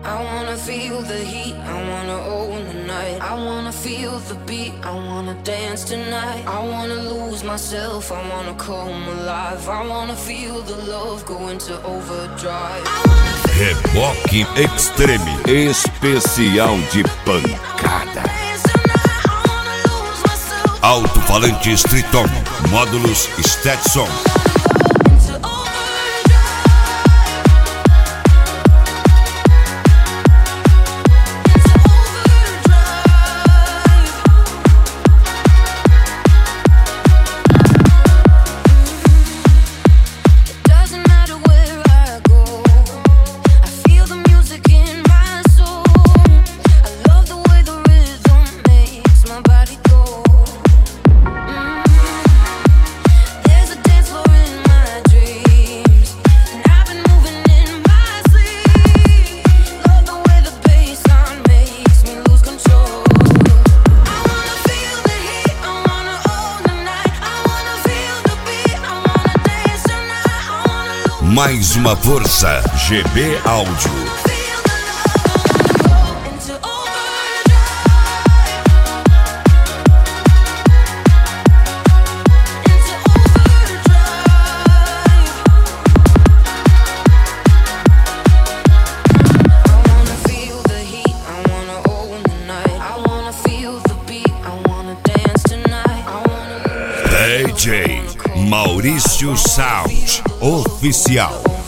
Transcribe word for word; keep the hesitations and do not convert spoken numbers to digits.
I wanna feel the heat, I wanna own the night. I wanna feel the beat, I wanna dance tonight. I wanna lose myself, I wanna come alive. I wanna feel the love go into overdrive. Reboque Extreme, especial de pancada. Alto-falantes Triton, módulos Stetson. Mais uma força, G B Áudio. D J Maurício Sound Oficial.